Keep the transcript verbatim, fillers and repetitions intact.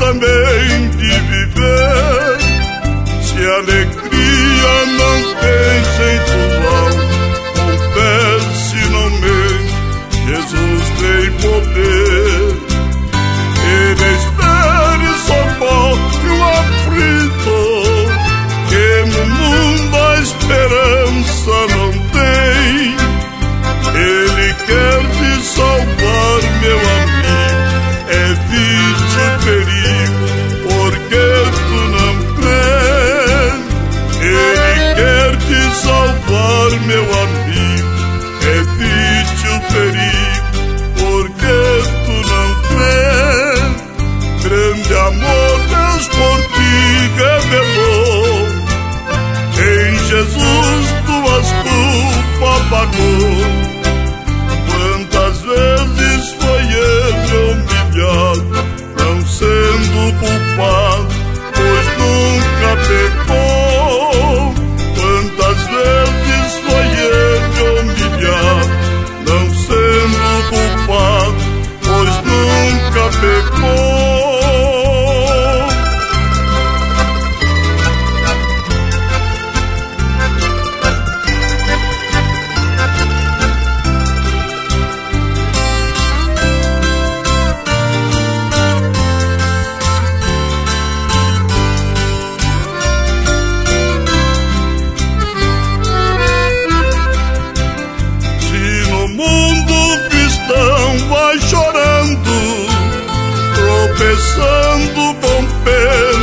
também de viver. Se a alegria não tem jeito mal, confesse não mente, Jesus tem poder. Ele espere socorre o aflito, que no mundo a esperança não tem. Ele quer te salvar, meu amigo, evite o perigo, porque tu não crês. Ele quer te salvar, meu amigo, evite o perigo, porque tu não crês. Grande amor Deus por ti revelou, em Jesus tuas culpas pagou. Quantas vezes foi ele humilhado, não sendo culpado, pois nunca pecou. Quantas vezes foi ele humilhado, não sendo culpado, pois nunca pecou. Tropeçando com pés